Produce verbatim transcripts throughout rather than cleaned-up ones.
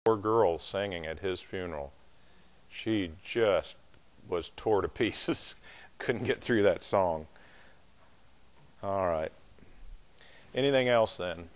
Poor girl singing at his funeral. She just was tore to pieces. Couldn't get through that song. All right. Anything else then?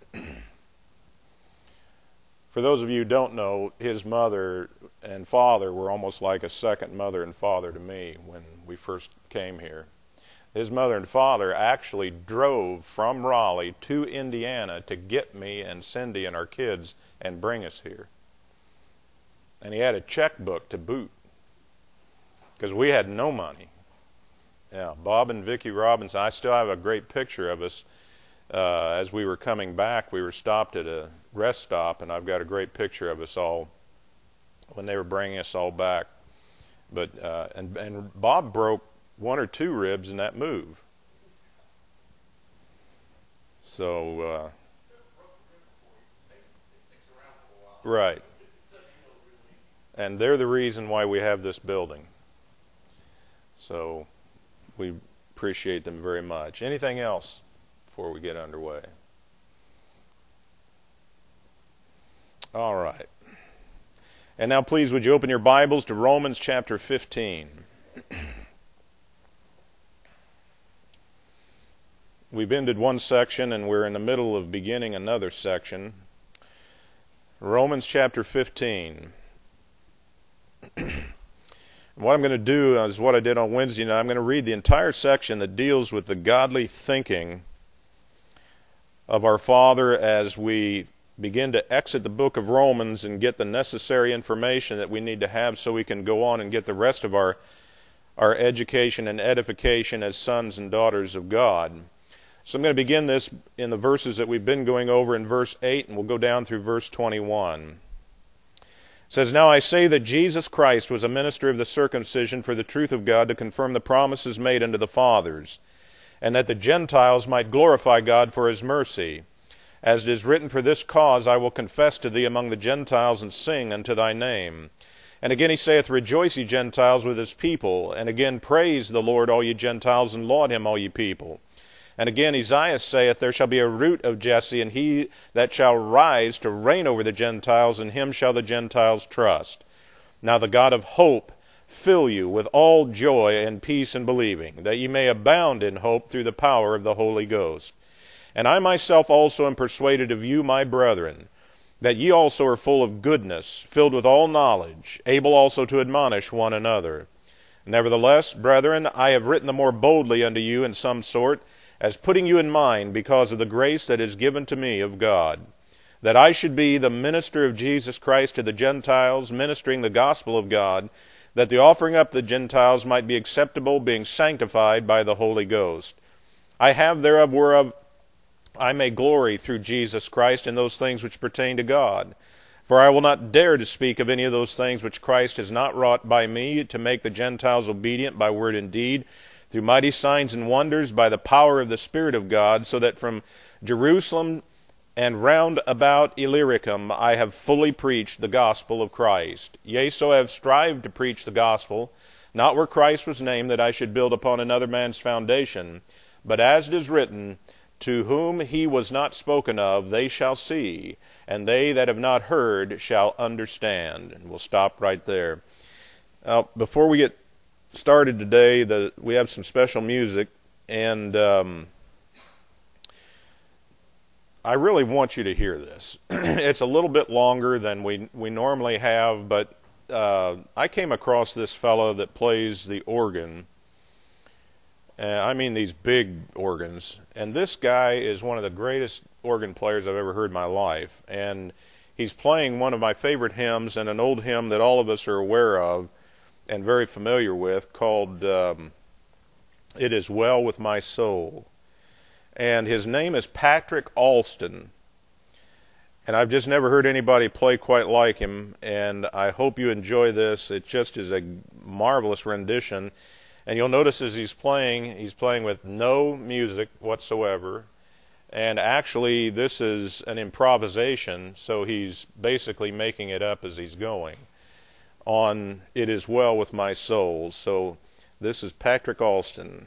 For those of you who don't know, his mother and father were almost like a second mother and father to me when we first came here. His mother and father actually drove from Raleigh to Indiana to get me and Cindy and our kids and bring us here. And he had a checkbook to boot because we had no money. Yeah, Bob and Vicki Robinson. I still have a great picture of us uh, as we were coming back. We were stopped at a rest stop, and I've got a great picture of us all when they were bringing us all back. But uh, and and Bob broke one or two ribs in that move. So uh, right, and they're the reason why we have this building. So we appreciate them very much. Anything else before we get underway? All right. And now please would you open your Bibles to Romans chapter fifteen. We've ended one section and we're in the middle of beginning another section. Romans chapter fifteen. What I'm going to do is what I did on Wednesday night. I'm going to read the entire section that deals with the godly thinking of our Father as we begin to exit the book of Romans and get the necessary information that we need to have so we can go on and get the rest of our our education and edification as sons and daughters of God. So I'm going to begin this in the verses that we've been going over in verse eight, and we'll go down through verse twenty-one. It says, "Now I say that Jesus Christ was a minister of the circumcision for the truth of God to confirm the promises made unto the fathers, and that the Gentiles might glorify God for his mercy. As it is written, for this cause I will confess to thee among the Gentiles and sing unto thy name. And again he saith, Rejoice, ye Gentiles, with his people. And again, Praise the Lord, all ye Gentiles, and laud him, all ye people. And again, Isaiah saith, There shall be a root of Jesse, and he that shall rise to reign over the Gentiles, and him shall the Gentiles trust. Now the God of hope fill you with all joy and peace in believing, that ye may abound in hope through the power of the Holy Ghost. And I myself also am persuaded of you, my brethren, that ye also are full of goodness, filled with all knowledge, able also to admonish one another. Nevertheless, brethren, I have written the more boldly unto you in some sort, as putting you in mind because of the grace that is given to me of God, that I should be the minister of Jesus Christ to the Gentiles, ministering the gospel of God, that the offering up the Gentiles might be acceptable, being sanctified by the Holy Ghost. I have thereof whereof I may glory through Jesus Christ in those things which pertain to God. For I will not dare to speak of any of those things which Christ has not wrought by me, to make the Gentiles obedient by word and deed, through mighty signs and wonders, by the power of the Spirit of God, so that from Jerusalem and round about Illyricum I have fully preached the gospel of Christ. Yea, so I have strived to preach the gospel, not where Christ was named, that I should build upon another man's foundation, but as it is written, To whom he was not spoken of, they shall see, and they that have not heard shall understand." And we'll stop right there. Now, before we get started today, the, we have some special music, and um, I really want you to hear this. It's a little bit longer than we we normally have, but uh, I came across this fellow that plays the organ. Uh, I mean these big organs, and this guy is one of the greatest organ players I've ever heard in my life, and he's playing one of my favorite hymns, and an old hymn that all of us are aware of and very familiar with, called um, It Is Well With My Soul. And his name is Patrick Alston, and I've just never heard anybody play quite like him, and I hope you enjoy this. It just is a marvelous rendition. And you'll notice as he's playing, he's playing with no music whatsoever. And actually, this is an improvisation, so he's basically making it up as he's going on It Is Well With My Soul. So this is Patrick Alston.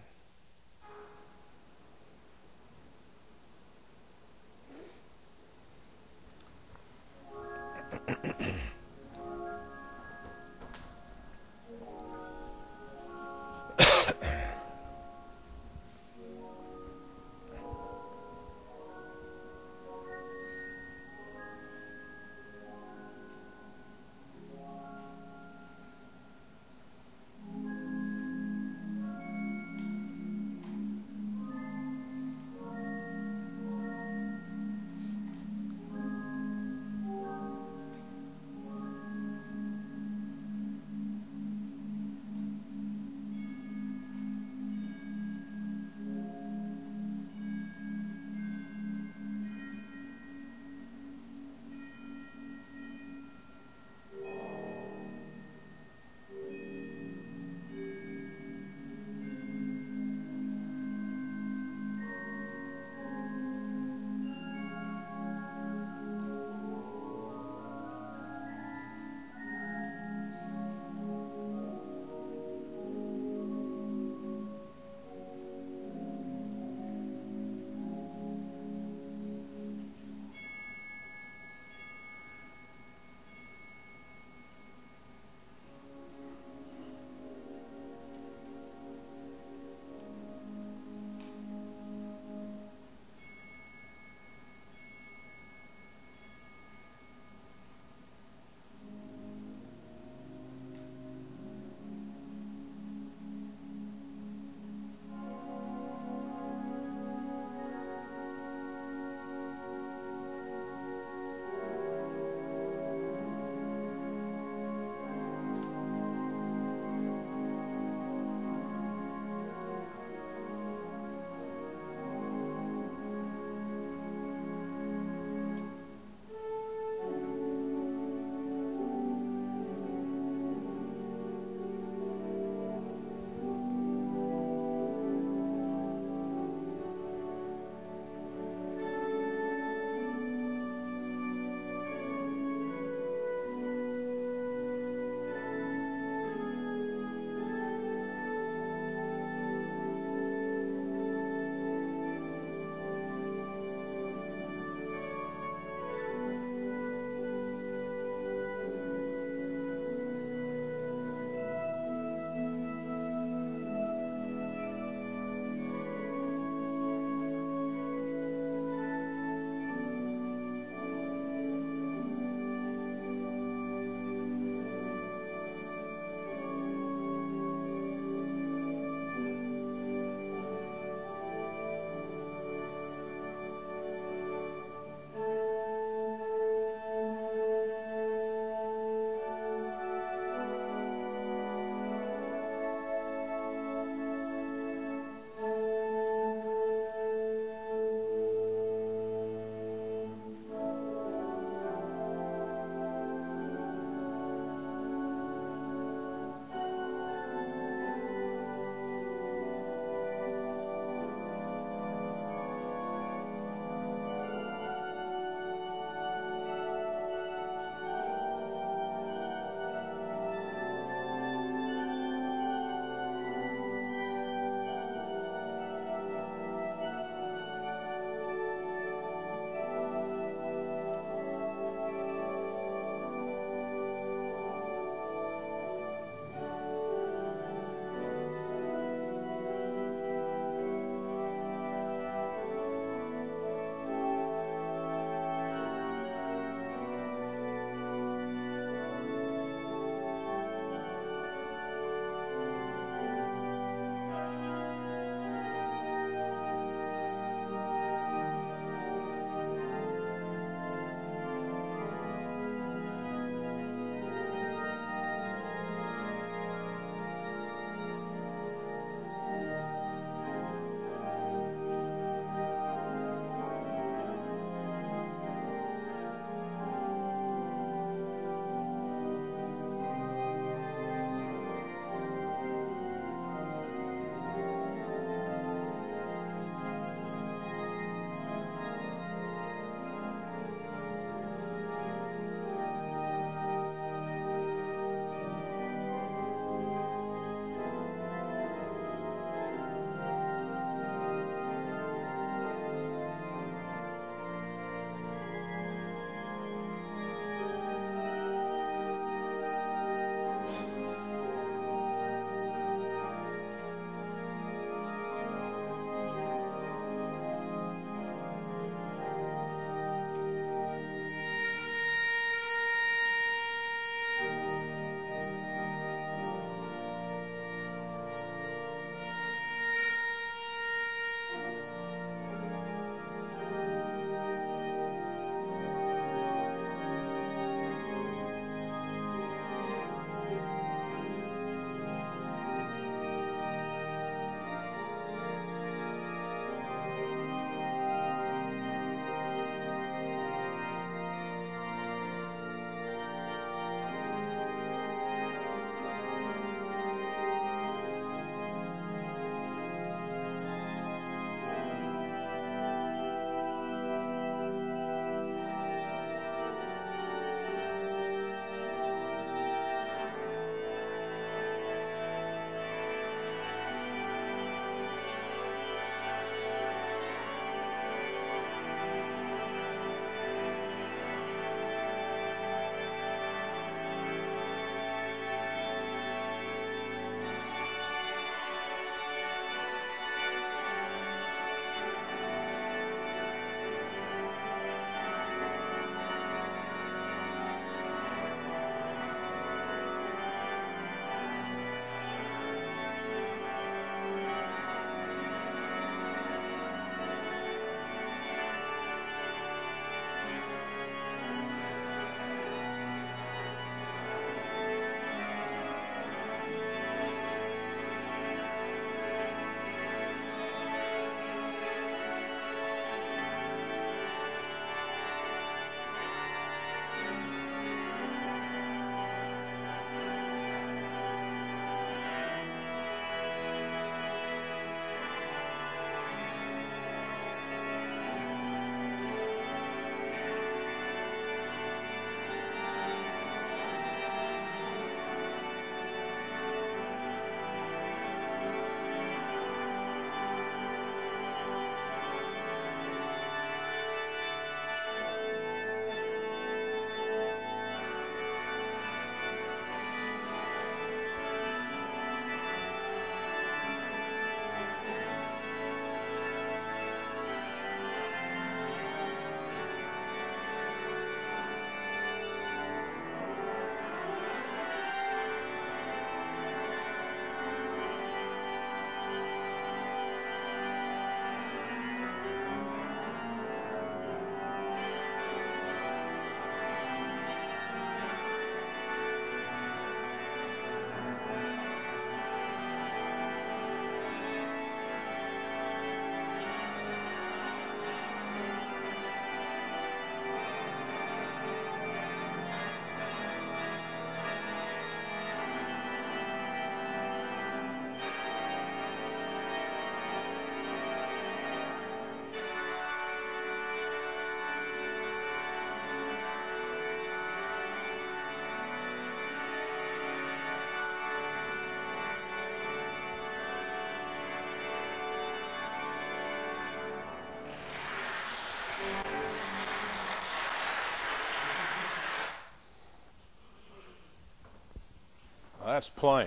that's playing.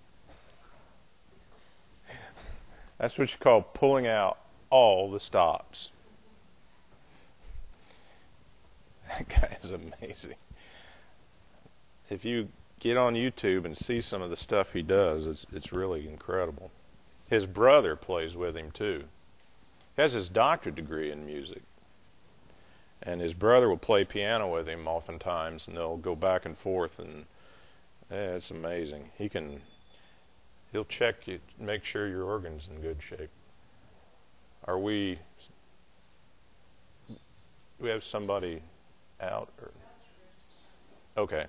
That's what you call pulling out all the stops. That guy is amazing. If you get on YouTube and see some of the stuff he does, it's it's really incredible. His brother plays with him too. He has his doctorate degree in music. And his brother will play piano with him oftentimes, and they'll go back and forth, and yeah, it's amazing. He can, he'll check you, make sure your organ's in good shape. Are we, do we have somebody out? Or? Okay.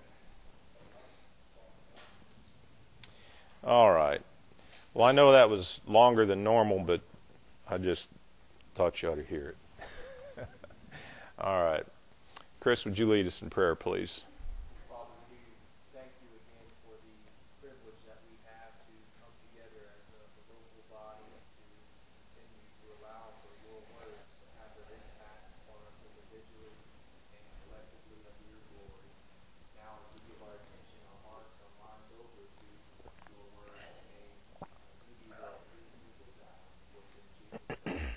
All right. Well, I know that was longer than normal, but I just thought you ought to hear it. All right. Chris, would you lead us in prayer, please? Father, we thank you again for the privilege that we have to come together as a, a local body to continue to allow for your words to have their impact upon us individually and collectively under your glory. Now, as we give our attention, our hearts, our minds over to your word, may uh, you be the reason of this hour. What's in Jesus' name we pray.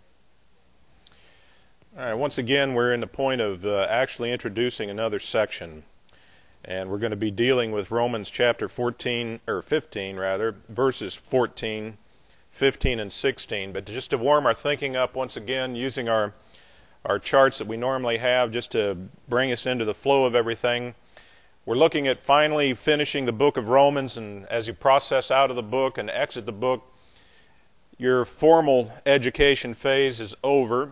All right, once again, we're in the point of uh, actually introducing another section, and we're going to be dealing with Romans chapter fourteen, or fifteen rather, verses fourteen, fifteen, and sixteen. But just to warm our thinking up once again, using our our charts that we normally have, just to bring us into the flow of everything, we're looking at finally finishing the book of Romans, and as you process out of the book and exit the book, your formal education phase is over.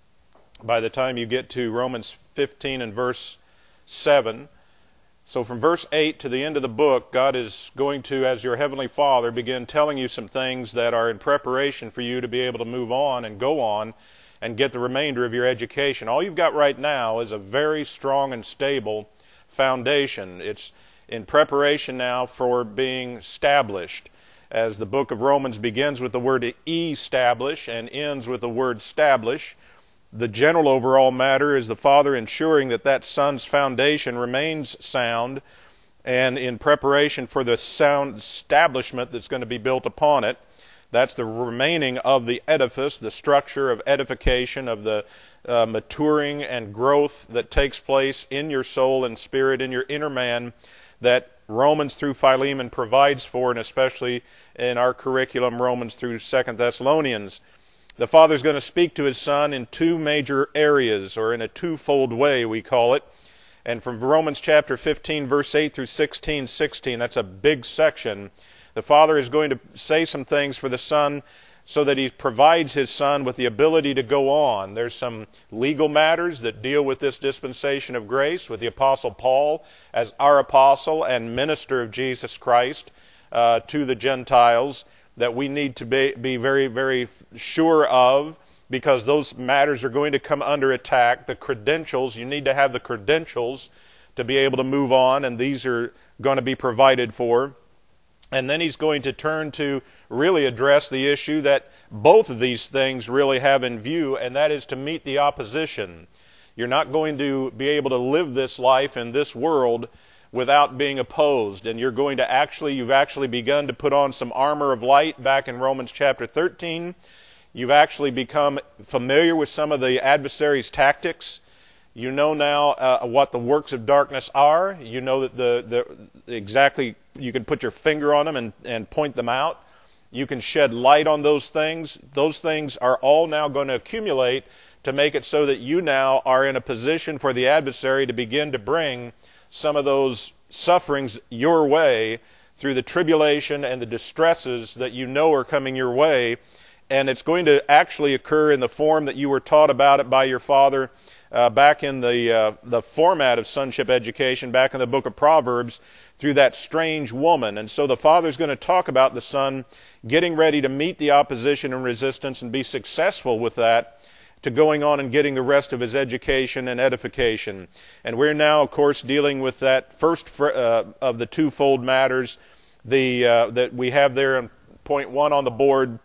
By the time you get to Romans fifteen and verse seven. So from verse eight to the end of the book, God is going to, as your Heavenly Father, begin telling you some things that are in preparation for you to be able to move on and go on and get the remainder of your education. All you've got right now is a very strong and stable foundation. It's in preparation now for being established. As the book of Romans begins with the word establish and ends with the word stablish, the general overall matter is the Father ensuring that that Son's foundation remains sound and in preparation for the sound establishment that's going to be built upon it. That's the remaining of the edifice, the structure of edification, of the uh, maturing and growth that takes place in your soul and spirit, in your inner man, that Romans through Philemon provides for, and especially in our curriculum, Romans through Second Thessalonians. The Father's going to speak to His Son in two major areas, or in a twofold way, we call it. And from Romans chapter fifteen, verse eight through sixteen, sixteen, that's a big section. The Father is going to say some things for the Son so that He provides His Son with the ability to go on. There's some legal matters that deal with this dispensation of grace, with the Apostle Paul as our apostle and minister of Jesus Christ uh, to the Gentiles, that we need to be, be very, very sure of, because those matters are going to come under attack. The credentials, you need to have the credentials to be able to move on, and these are going to be provided for. And then he's going to turn to really address the issue that both of these things really have in view, and that is to meet the opposition. You're not going to be able to live this life in this world without being opposed, and you're going to actually, you've actually begun to put on some armor of light back in Romans chapter thirteen. You've actually become familiar with some of the adversary's tactics. You know now uh, what the works of darkness are. You know that the, the exactly, you can put your finger on them and, and point them out. You can shed light on those things. Those things are all now going to accumulate to make it so that you now are in a position for the adversary to begin to bring some of those sufferings your way through the tribulation and the distresses that you know are coming your way. And it's going to actually occur in the form that you were taught about it by your father uh, back in the uh, the format of sonship education, back in the book of Proverbs, through that strange woman. And so the Father's going to talk about the Son getting ready to meet the opposition and resistance and be successful with that, to going on and getting the rest of his education and edification. And we're now, of course, dealing with that first fr- uh, of the twofold matters the uh, that we have there in point one on the board.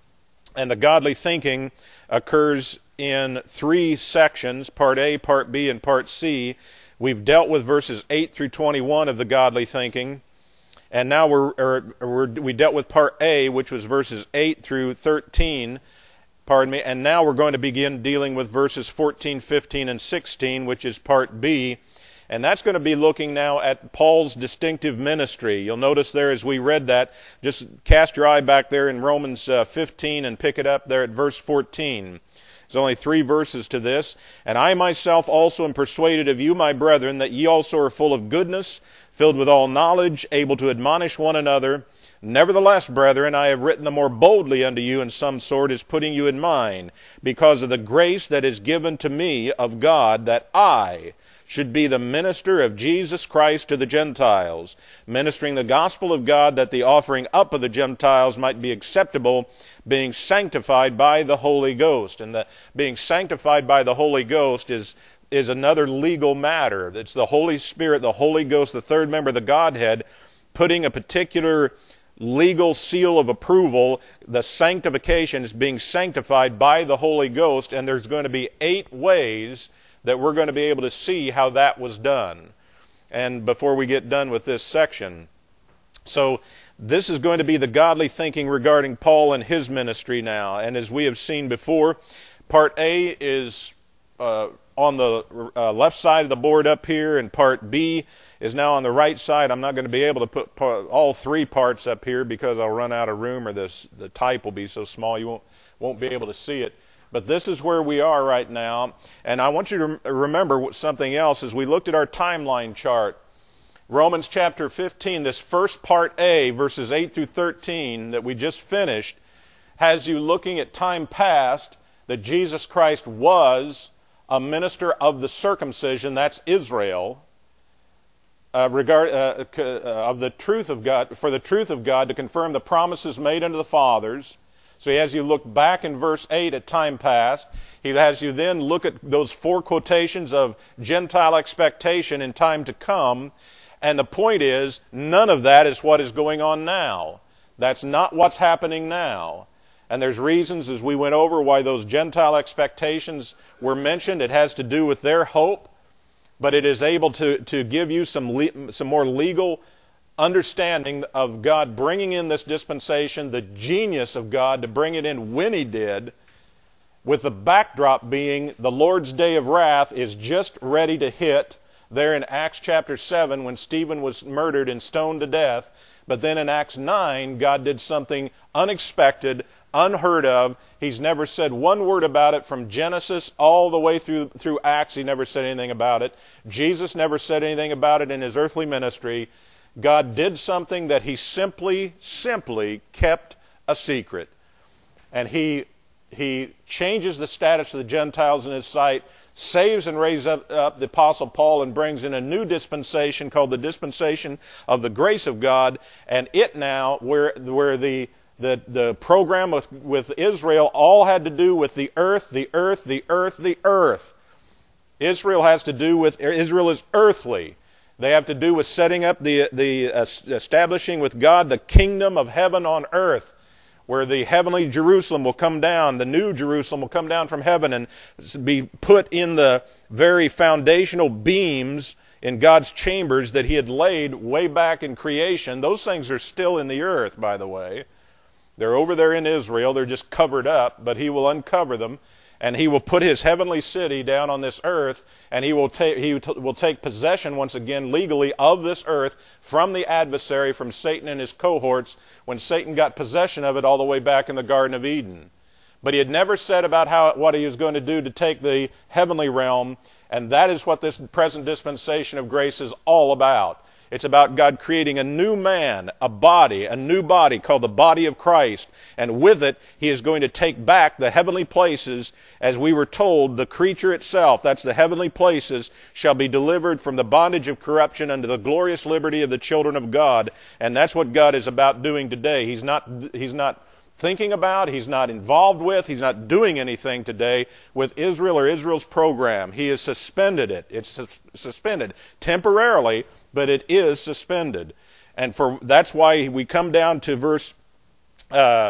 And the godly thinking occurs in three sections, part A, part B, and part C. We've dealt with verses eight through twenty-one of the godly thinking. And now we're, or, we're we dealt with part A, which was verses eight through thirteen, pardon me, and now we're going to begin dealing with verses fourteen, fifteen, and sixteen, which is part B. And that's going to be looking now at Paul's distinctive ministry. You'll notice there as we read that, just cast your eye back there in Romans uh, fifteen and pick it up there at verse fourteen. There's only three verses to this. And I myself also am persuaded of you, my brethren, that ye also are full of goodness, filled with all knowledge, able to admonish one another. Nevertheless, brethren, I have written the more boldly unto you in some sort, as putting you in mind, because of the grace that is given to me of God, that I should be the minister of Jesus Christ to the Gentiles, ministering the gospel of God, that the offering up of the Gentiles might be acceptable, being sanctified by the Holy Ghost. And the being sanctified by the Holy Ghost is is another legal matter. It's the Holy Spirit, the Holy Ghost, the third member of the Godhead, putting a particular legal seal of approval. The sanctification is being sanctified by the Holy Ghost, and there's going to be eight ways that we're going to be able to see how that was done. And before we get done with this section, so this is going to be the godly thinking regarding Paul and his ministry now. And as we have seen before, part A is uh, on the uh, left side of the board up here, and part B is now on the right side. I'm not going to be able to put part, all three parts up here because I'll run out of room, or this the type will be so small you won't won't be able to see it. But this is where we are right now. And I want you to remember something else. As we looked at our timeline chart, Romans chapter fifteen, this first part A, verses eight through thirteen that we just finished, has you looking at time past, that Jesus Christ was a minister of the circumcision, that's Israel, uh, regard, uh, uh, of the truth of God, for the truth of God, to confirm the promises made unto the fathers. So he has you look back in verse eight at time past. He has you then look at those four quotations of Gentile expectation in time to come. And the point is, none of that is what is going on now. That's not what's happening now. And there's reasons, as we went over, why those Gentile expectations were mentioned. It has to do with their hope, but it is able to, to give you some, le- some more legal understanding of God bringing in this dispensation, the genius of God to bring it in when He did, with the backdrop being the Lord's day of wrath is just ready to hit there in Acts chapter seven when Stephen was murdered and stoned to death. But then in Acts nine, God did something unexpected, unheard of. He's never said one word about it from Genesis all the way through, through Acts. He never said anything about it. Jesus never said anything about it in His earthly ministry. God did something that He simply, simply kept a secret. And He He changes the status of the Gentiles in His sight, saves and raises up, up the Apostle Paul, and brings in a new dispensation called the dispensation of the grace of God. And it now, where, where the, the, the program with, with Israel all had to do with the earth, the earth, the earth, the earth. Israel has to do with, Israel is earthly. They have to do with setting up the, the uh, establishing with God the kingdom of heaven on earth, where the heavenly Jerusalem will come down, the new Jerusalem will come down from heaven and be put in the very foundational beams in God's chambers that He had laid way back in creation. Those things are still in the earth, by the way. They're over there in Israel. They're just covered up, but He will uncover them. And He will put His heavenly city down on this earth, and He will take He will take possession once again legally of this earth from the adversary, from Satan and his cohorts, when Satan got possession of it all the way back in the Garden of Eden. But He had never said about how what He was going to do to take the heavenly realm, and that is what this present dispensation of grace is all about. It's about God creating a new man, a body, a new body called the body of Christ. And with it, He is going to take back the heavenly places. As we were told, the creature itself, that's the heavenly places, shall be delivered from the bondage of corruption unto the glorious liberty of the children of God. And that's what God is about doing today. He's not, he's not thinking about, He's not involved with, He's not doing anything today with Israel or Israel's program. He has suspended it. It's sus- suspended temporarily, but it is suspended. And for that's why we come down to verse uh,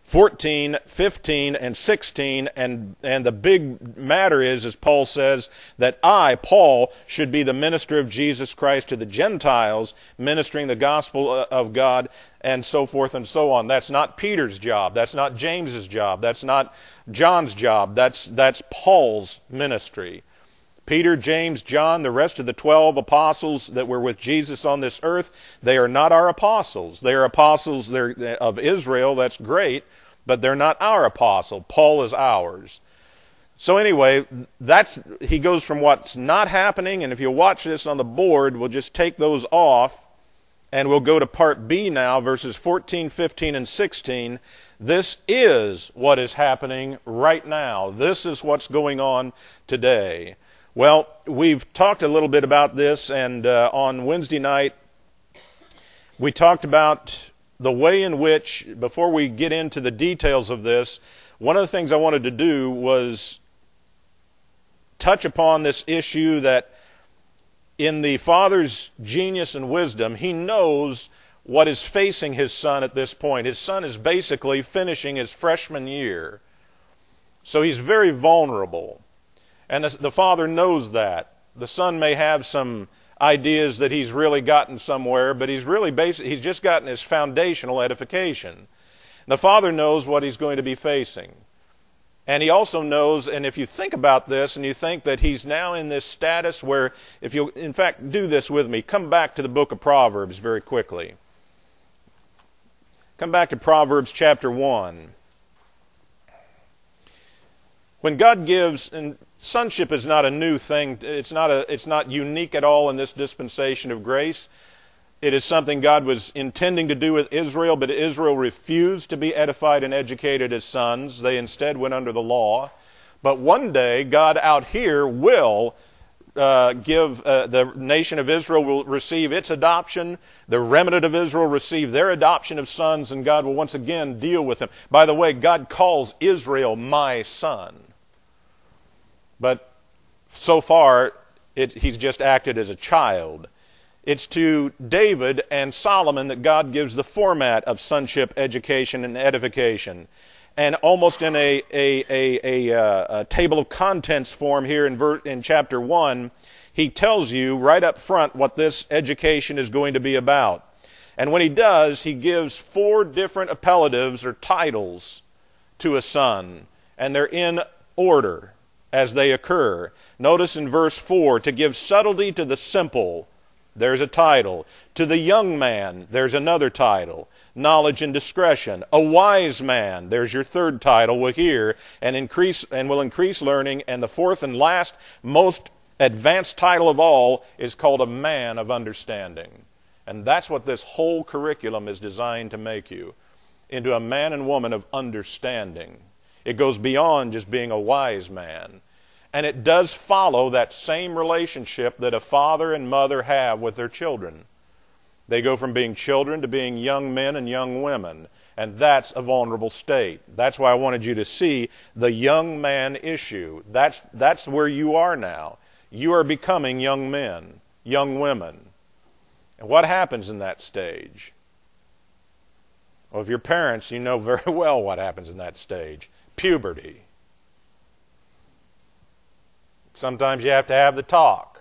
fourteen, fifteen, and sixteen, and, and the big matter is, as Paul says, that I, Paul, should be the minister of Jesus Christ to the Gentiles, ministering the gospel of God, and so forth and so on. That's not Peter's job. That's not James's job. That's not John's job. That's, that's Paul's ministry. Peter, James, John, the rest of the twelve apostles that were with Jesus on this earth, they are not our apostles. They are apostles they're of Israel, that's great, but they're not our apostle. Paul is ours. So anyway, that's he goes from what's not happening, and if you watch this on the board, we'll just take those off, and we'll go to part B now, verses fourteen, fifteen, and sixteen. This is what is happening right now. This is what's going on today. Well, we've talked a little bit about this, and uh, on Wednesday night, we talked about the way in which, before we get into the details of this, one of the things I wanted to do was touch upon this issue that in the Father's genius and wisdom, He knows what is facing His Son at this point. His Son is basically finishing his freshman year, so he's very vulnerable. And the Father knows that. The Son may have some ideas that he's really gotten somewhere, but he's really basic, he's just gotten his foundational edification. The Father knows what he's going to be facing. And he also knows, and if you think about this, and you think that he's now in this status where, if you, in fact, do this with me, come back to the book of Proverbs very quickly. Come back to Proverbs chapter one. When God gives, and sonship is not a new thing, it's not a, it's not unique at all in this dispensation of grace. It is something God was intending to do with Israel, but Israel refused to be edified and educated as sons. They instead went under the law. But one day, God out here will uh, give, uh, the nation of Israel will receive its adoption. The remnant of Israel receive their adoption of sons, and God will once again deal with them. By the way, God calls Israel my son. But so far, it, he's just acted as a child. It's to David and Solomon that God gives the format of sonship, education, and edification. And almost in a, a, a, a, uh, a table of contents form here in, ver- in chapter one, he tells you right up front what this education is going to be about. And when he does, he gives four different appellatives or titles to a son. And they're in order as they occur. Notice in verse four, to give subtlety to the simple, there's a title. To the young man, there's another title. Knowledge and discretion. A wise man, there's your third title we'll hear, and increase and will increase learning. And the fourth and last, most advanced title of all is called a man of understanding. And that's what this whole curriculum is designed to make you, into a man and woman of understanding. It goes beyond just being a wise man. And it does follow that same relationship that a father and mother have with their children. They go from being children to being young men and young women. And that's a vulnerable state. That's why I wanted you to see the young man issue. That's, that's where you are now. You are becoming young men, young women. And what happens in that stage? Well, if you're parents, you know very well what happens in that stage. Puberty. Sometimes you have to have the talk.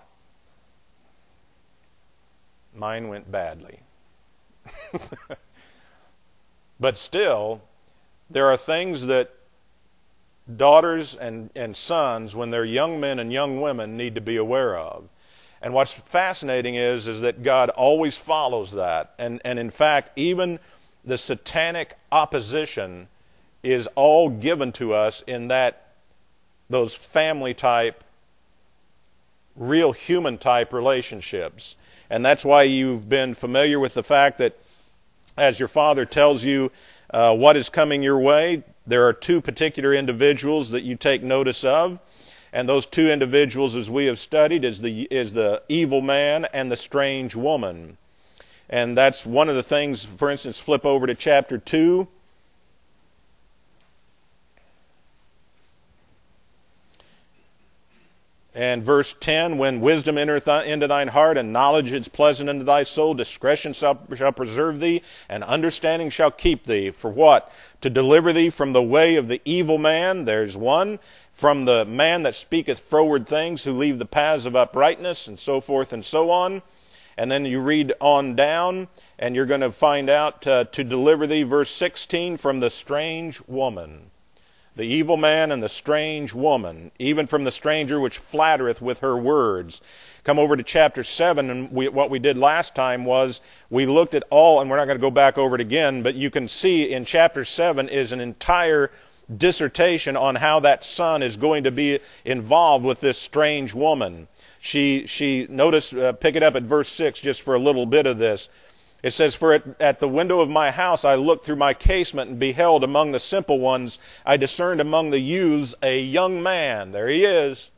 Mine went badly. But still, there are things that daughters and, and sons, when they're young men and young women, need to be aware of. And what's fascinating is, is that God always follows that. And, and in fact, even the satanic opposition is all given to us in that those family type, real human type relationships. And that's why you've been familiar with the fact that as your father tells you uh, what is coming your way, there are two particular individuals that you take notice of. And those two individuals, as we have studied, is the is the evil man and the strange woman. And that's one of the things, for instance, flip over to chapter two. And verse ten, when wisdom entereth into thine heart, and knowledge is pleasant unto thy soul, discretion shall, shall preserve thee, and understanding shall keep thee. For what? To deliver thee from the way of the evil man, there's one, from the man that speaketh froward things, who leave the paths of uprightness, and so forth and so on. And then you read on down, and you're going to find out uh, to deliver thee, verse sixteen, from the strange woman. The evil man and the strange woman, even from the stranger which flattereth with her words. Come over to chapter seven, and we, what we did last time was we looked at all, and we're not going to go back over it again, but you can see in chapter seven is an entire dissertation on how that son is going to be involved with this strange woman. She, she notice, uh, pick it up at verse six just for a little bit of this. It says, for at, at the window of my house I looked through my casement and beheld among the simple ones, I discerned among the youths a young man. There he is.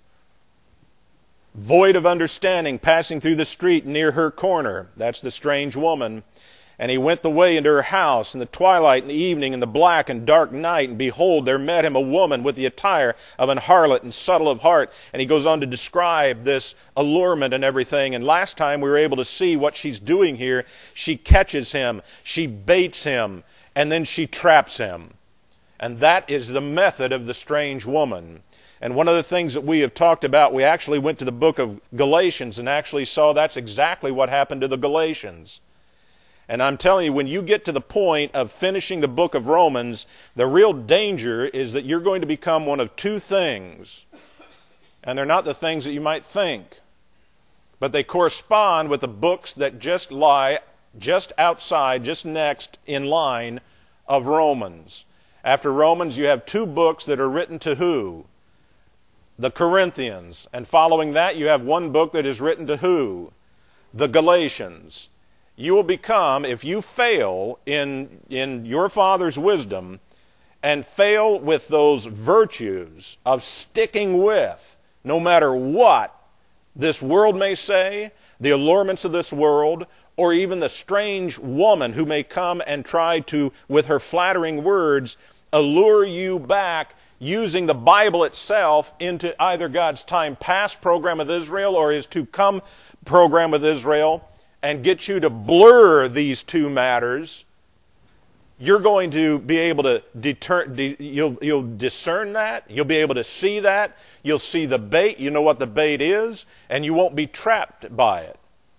Void of understanding, passing through the street near her corner. That's the strange woman. And he went the way into her house in the twilight and the evening, in the black and dark night. And behold, there met him a woman with the attire of an harlot and subtle of heart. And he goes on to describe this allurement and everything. And last time we were able to see what she's doing here. She catches him, she baits him, and then she traps him. And that is the method of the strange woman. And one of the things that we have talked about, we actually went to the book of Galatians and actually saw that's exactly what happened to the Galatians. And I'm telling you, when you get to the point of finishing the book of Romans, the real danger is that you're going to become one of two things. And they're not the things that you might think. But they correspond with the books that just lie just outside, just next in line of Romans. After Romans, you have two books that are written to who? The Corinthians. And following that, you have one book that is written to who? The Galatians. You will become, if you fail in, in your Father's wisdom and fail with those virtues of sticking with, no matter what this world may say, the allurements of this world, or even the strange woman who may come and try to, with her flattering words, allure you back using the Bible itself into either God's time past program with Israel or His to come program with Israel, and get you to blur these two matters, you're going to be able to deter, de, you'll, you'll discern that, you'll be able to see that, you'll see the bait, you know what the bait is, and you won't be trapped by it.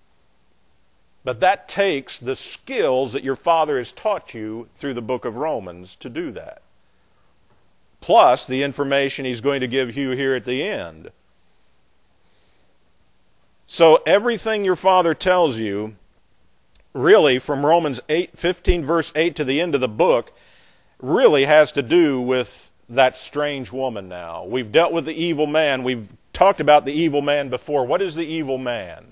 But that takes the skills that your Father has taught you through the book of Romans to do that. Plus the information He's going to give you here at the end. So everything your Father tells you, really from Romans eight, fifteen verse eight to the end of the book, really has to do with that strange woman now. We've dealt with the evil man. We've talked about the evil man before. What is the evil man?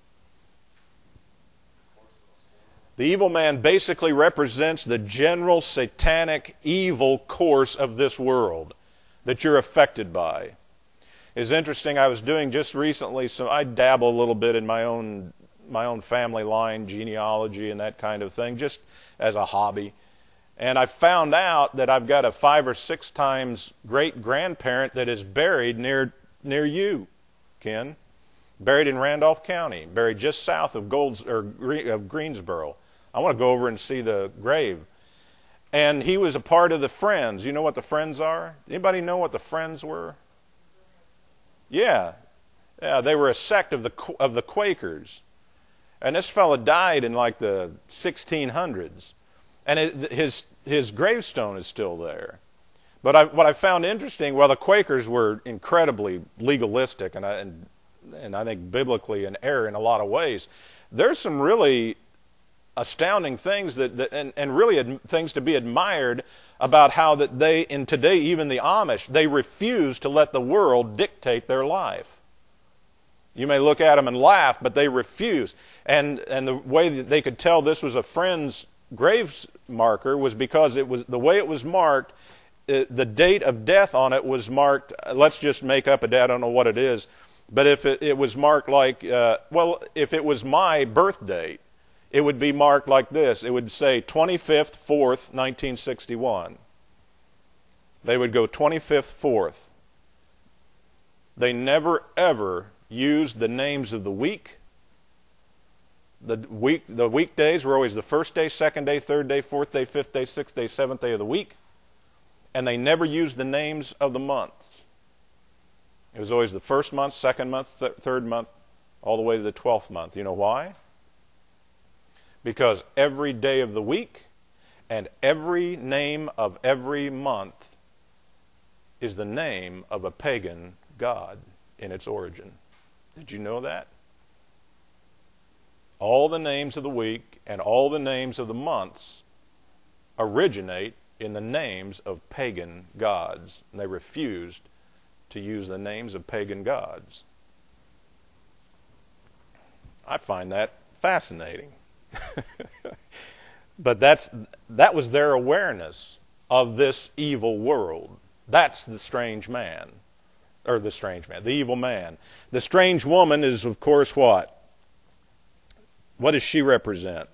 The evil man basically represents the general satanic evil course of this world that you're affected by. It's interesting, I was doing just recently, so I dabble a little bit in my own my own family line, genealogy and that kind of thing, just as a hobby. And I found out that I've got a five or six times great-grandparent that is buried near near you, Ken. Buried in Randolph County, buried just south of Golds or of Greensboro. I want to go over and see the grave. And he was a part of the Friends. You know what the Friends are? Anybody know what the Friends were? Yeah, yeah, they were a sect of the of the Quakers, and this fellow died in like the sixteen hundreds, and it, his his gravestone is still there. But I, what I found interesting, well, the Quakers were incredibly legalistic, and I and, and I think biblically in error in a lot of ways. There's some really astounding things that, that and, and really ad, things to be admired about how that they, in today, even the Amish, they refuse to let the world dictate their life. You may look at them and laugh, but they refuse. And and the way that they could tell this was a Friend's grave marker was because it was the way it was marked. It, the date of death on it was marked. Let's just make up a date. I don't know what it is, but if it, it was marked like, uh, well, if it was my birth date, it would be marked like this. It would say twenty-fifth, fourth, nineteen sixty-one. They would go twenty-fifth, fourth. They never, ever used the names of the week. The week, the weekdays were always the first day, second day, third day, fourth day, fifth day, sixth day, seventh day of the week. And they never used the names of the months. It was always the first month, second month, th- third month, all the way to the twelfth month. You know why? Because every day of the week and every name of every month is the name of a pagan god in its origin. Did you know that? All the names of the week and all the names of the months originate in the names of pagan gods. And they refused to use the names of pagan gods. I find that fascinating. But that's that was their awareness of this evil world. That's the strange man. Or the strange man, the evil man. The strange woman is, of course, what? What does she represent?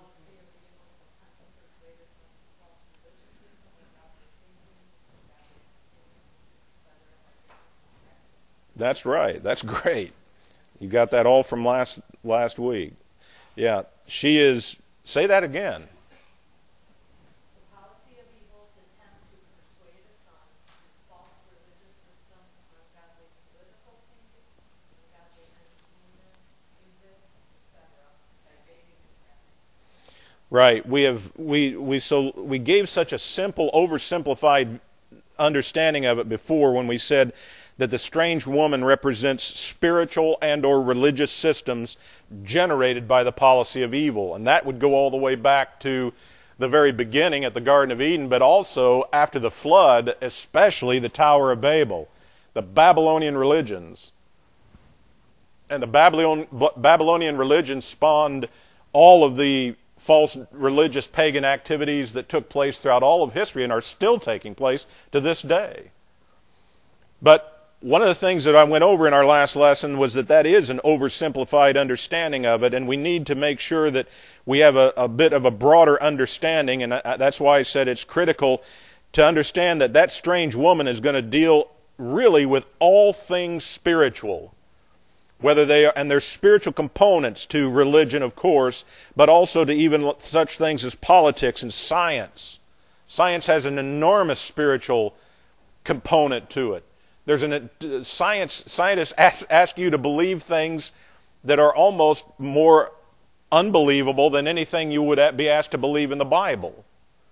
That's right. That's great. You got that all from last last week. Yeah, she is. Say that again. The policy of evil's attempt to persuade a son through false religious systems, ungodly political thinking, ungodly entertainment, music, et cetera, by baiting and trapping. Right. We have we we so we gave such a simple, oversimplified understanding of it before when we said that the strange woman represents spiritual and or religious systems generated by the policy of evil. And that would go all the way back to the very beginning at the Garden of Eden, but also after the flood, especially the Tower of Babel, the Babylonian religions. And the Babylon, Babylonian religion spawned all of the false religious pagan activities that took place throughout all of history and are still taking place to this day. But one of the things that I went over in our last lesson was that that is an oversimplified understanding of it, and we need to make sure that we have a, a bit of a broader understanding, and I, that's why I said it's critical to understand that that strange woman is going to deal really with all things spiritual, whether they are, and there's spiritual components to religion, of course, but also to even such things as politics and science. Science has an enormous spiritual component to it. There's an uh, science scientists ask, ask you to believe things that are almost more unbelievable than anything you would be asked to believe in the Bible.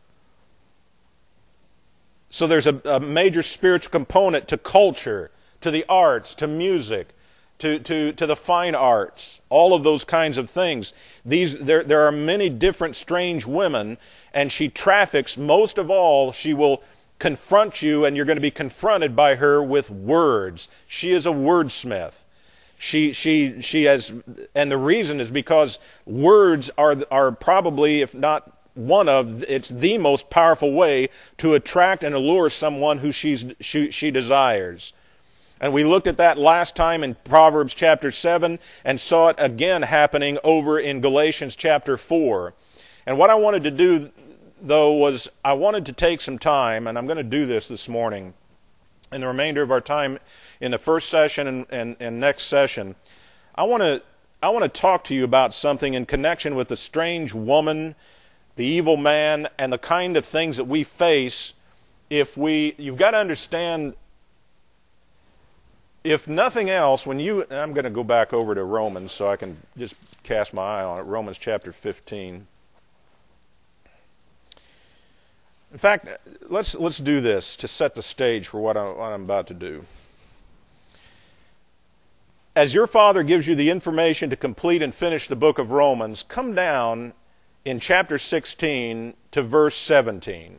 So there's a, a major spiritual component to culture, to the arts, to music, to, to, to the fine arts, all of those kinds of things. These there there are many different strange women, and she traffics. Most of all, she will confront you, and you're going to be confronted by her with words. She is a wordsmith. She she she has, and the reason is because words are are probably, if not one of, it's the most powerful way to attract and allure someone who she's she, she desires. And we looked at that last time in Proverbs chapter seven and saw it again happening over in Galatians chapter four. And what I wanted to do, though, was I wanted to take some time, and I'm going to do this this morning, in the remainder of our time in the first session and, and, and next session. I want to I want to talk to you about something in connection with the strange woman, the evil man, and the kind of things that we face if we, you've got to understand, if nothing else, when you, I'm going to go back over to Romans so I can just cast my eye on it, Romans chapter fifteen. In fact, let's let's do this to set the stage for what, I, what I'm about to do. As your Father gives you the information to complete and finish the book of Romans, come down in chapter sixteen to verse seventeen.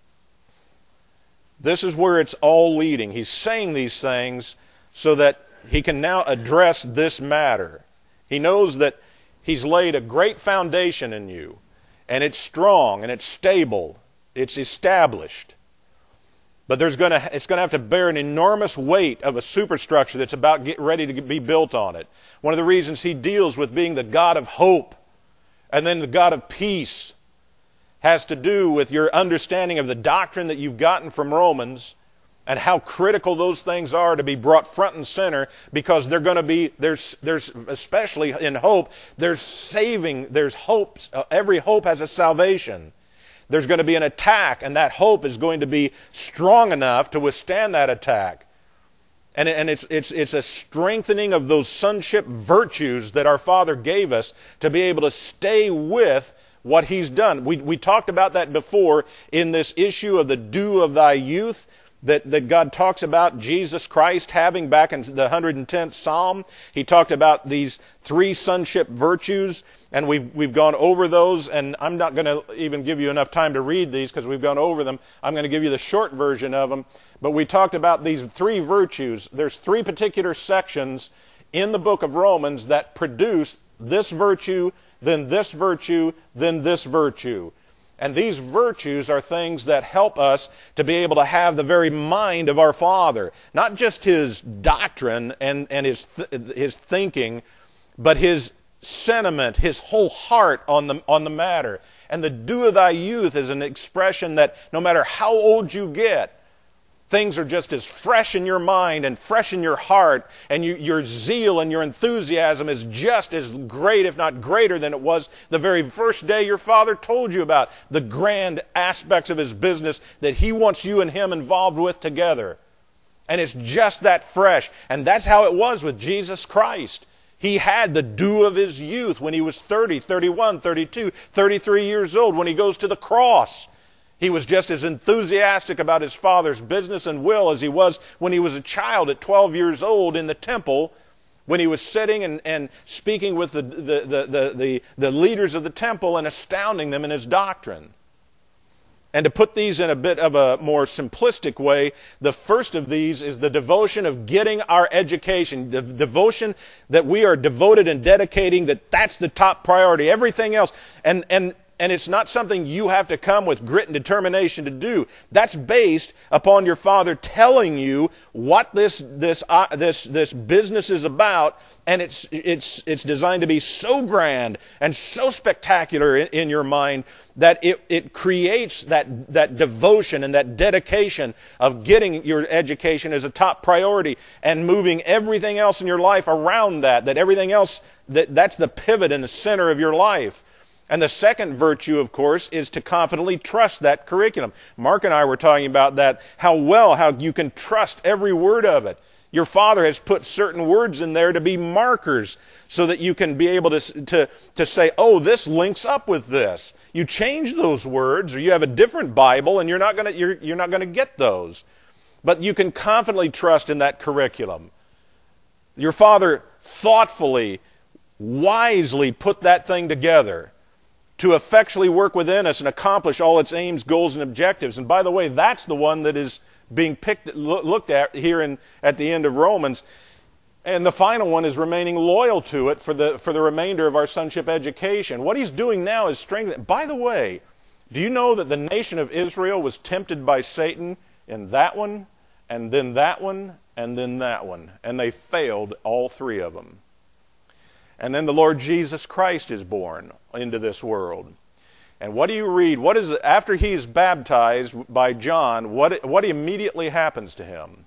This is where it's all leading. He's saying these things so that he can now address this matter. He knows that he's laid a great foundation in you, and it's strong and it's stable. It's established. But there's going to, it's going to have to bear an enormous weight of a superstructure that's about get ready to be built on it. One of the reasons he deals with being the God of hope and then the God of peace has to do with your understanding of the doctrine that you've gotten from Romans and how critical those things are to be brought front and center, because they're going to be, there's, there's especially in hope, there's saving, there's hope. Uh, every hope has a salvation. There's going to be an attack, and that hope is going to be strong enough to withstand that attack. And, and it's, it's, it's a strengthening of those sonship virtues that our Father gave us to be able to stay with what He's done. We, we talked about that before in this issue of the dew of thy youth that, that God talks about Jesus Christ having back in the one hundred tenth Psalm. He talked about these three sonship virtues, and we've, we've gone over those, and I'm not going to even give you enough time to read these because we've gone over them. I'm going to give you the short version of them. But we talked about these three virtues. There's three particular sections in the book of Romans that produce this virtue, then this virtue, then this virtue. And these virtues are things that help us to be able to have the very mind of our Father. Not just His doctrine and, and his, th- his thinking, but His sentiment, His whole heart on the, on the matter. And the dew of thy youth is an expression that no matter how old you get, things are just as fresh in your mind and fresh in your heart, and you, your zeal and your enthusiasm is just as great, if not greater, than it was the very first day your Father told you about the grand aspects of His business that He wants you and Him involved with together. And it's just that fresh. And that's how it was with Jesus Christ. He had the dew of His youth when He was thirty, thirty-one, thirty-two, thirty-three years old when He goes to the cross. He was just as enthusiastic about His Father's business and will as he was when he was a child at twelve years old in the temple, when he was sitting and, and speaking with the, the, the, the, the, the leaders of the temple and astounding them in his doctrine. And to put these in a bit of a more simplistic way, the first of these is the devotion of getting our education, the devotion that we are devoted and dedicating, that that's the top priority. Everything else, and and And it's not something you have to come with grit and determination to do. That's based upon your Father telling you what this this uh, this this business is about, and it's it's it's designed to be so grand and so spectacular in, in your mind that it it creates that that devotion and that dedication of getting your education as a top priority and moving everything else in your life around that. That everything else that that's the pivot and the center of your life. And the second virtue, of course, is to confidently trust that curriculum. Mark and I were talking about that, how well, how you can trust every word of it. Your Father has put certain words in there to be markers so that you can be able to, to, to say, oh, this links up with this. You change those words, or you have a different Bible, and you're not going to, you're, you're not going to get those. But you can confidently trust in that curriculum. Your Father thoughtfully, wisely put that thing together to effectually work within us and accomplish all its aims, goals, and objectives. And by the way, that's the one that is being picked, looked at here in, at the end of Romans. And the final one is remaining loyal to it for the, for the remainder of our sonship education. What he's doing now is strengthening. By the way, do you know that the nation of Israel was tempted by Satan in that one, and then that one, and then that one? And they failed all three of them. And then the Lord Jesus Christ is born into this world. And what do you read? What is after he is baptized by John, what, what immediately happens to him?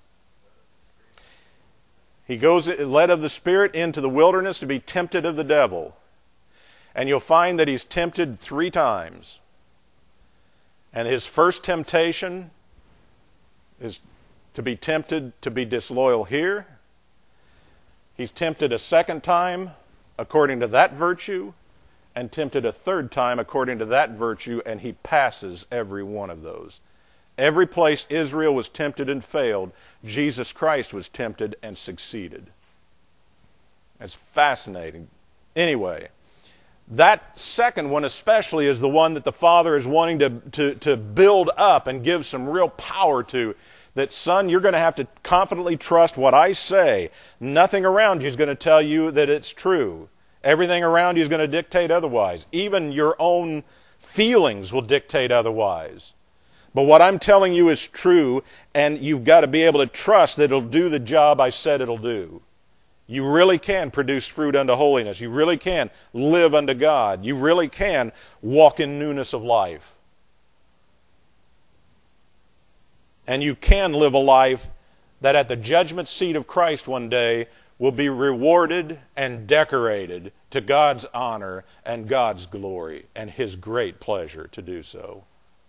He goes, led of the Spirit, into the wilderness to be tempted of the devil. And you'll find that he's tempted three times. And his first temptation is to be tempted to be disloyal here. He's tempted a second time according to that virtue, and tempted a third time according to that virtue, and he passes every one of those. Every place Israel was tempted and failed, Jesus Christ was tempted and succeeded. It's fascinating. Anyway, that second one especially is the one that the Father is wanting to, to, to build up and give some real power to. That, son, you're going to have to confidently trust what I say. Nothing around you is going to tell you that it's true. Everything around you is going to dictate otherwise. Even your own feelings will dictate otherwise. But what I'm telling you is true, and you've got to be able to trust that it'll do the job I said it'll do. You really can produce fruit unto holiness. You really can live unto God. You really can walk in newness of life. And you can live a life that at the judgment seat of Christ one day will be rewarded and decorated to God's honor and God's glory and His great pleasure to do so.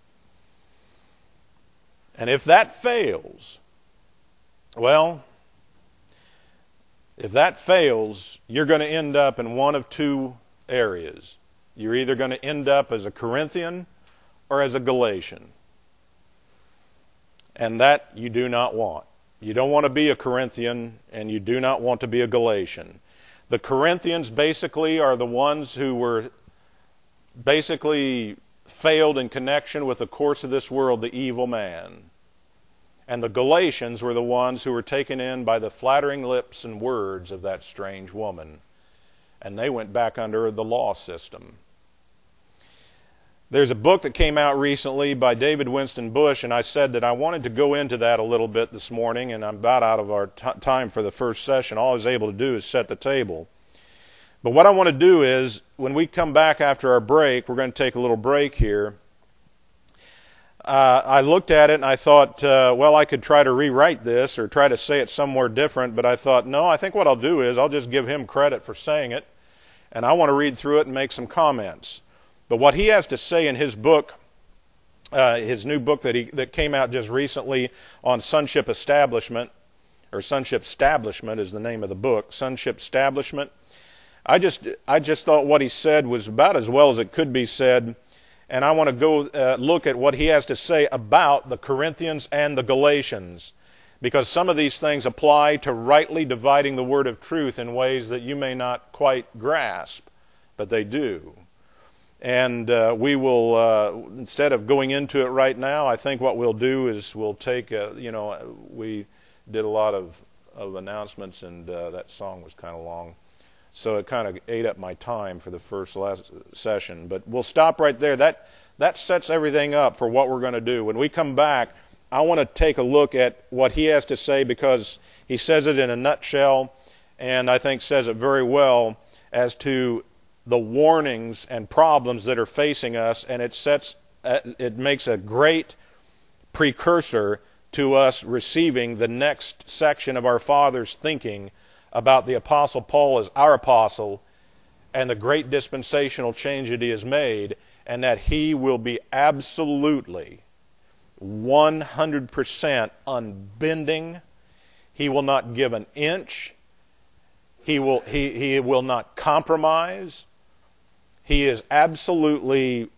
And if that fails, well, if that fails, you're going to end up in one of two areas. You're either going to end up as a Corinthian or as a Galatian. And that you do not want. You don't want to be a Corinthian, and you do not want to be a Galatian. The Corinthians basically are the ones who were basically failed in connection with the course of this world, the evil man. And the Galatians were the ones who were taken in by the flattering lips and words of that strange woman. And they went back under the law system. There's a book that came out recently by David Winston Bush, and I said that I wanted to go into that a little bit this morning, and I'm about out of our t- time for the first session. All I was able to do is set the table. But what I want to do is, when we come back after our break, we're going to take a little break here. Uh, I looked at it and I thought, uh, well, I could try to rewrite this or try to say it somewhere different, but I thought, no, I think what I'll do is I'll just give him credit for saying it, and I want to read through it and make some comments. But what he has to say in his book, uh, his new book that he that came out just recently on sonship establishment, or sonship establishment is the name of the book, sonship establishment. I just I just thought what he said was about as well as it could be said, and I want to go uh, look at what he has to say about the Corinthians and the Galatians, because some of these things apply to rightly dividing the word of truth in ways that you may not quite grasp, but they do. And uh, we will, uh, instead of going into it right now, I think what we'll do is we'll take, a, you know, we did a lot of, of announcements, and uh, that song was kind of long. So it kind of ate up my time for the first last session. But we'll stop right there. That, that sets everything up for what we're going to do. When we come back, I want to take a look at what he has to say, because he says it in a nutshell, and I think says it very well as to the warnings and problems that are facing us, and it sets, it makes a great precursor to us receiving the next section of our Father's thinking about the Apostle Paul as our apostle and the great dispensational change that he has made, and that he will be absolutely one hundred percent unbending. He will not give an inch. He will, he, he will not compromise. He is absolutely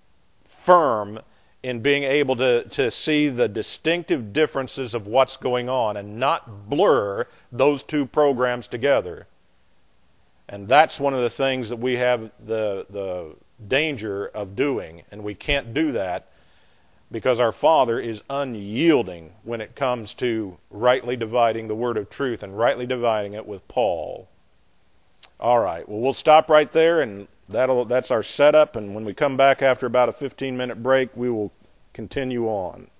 firm in being able to, to see the distinctive differences of what's going on and not blur those two programs together. And that's one of the things that we have the, the danger of doing, and we can't do that because our Father is unyielding when it comes to rightly dividing the word of truth and rightly dividing it with Paul. All right, well, we'll stop right there, and That'll, that's our setup, and when we come back after about a fifteen minute break, we will continue on.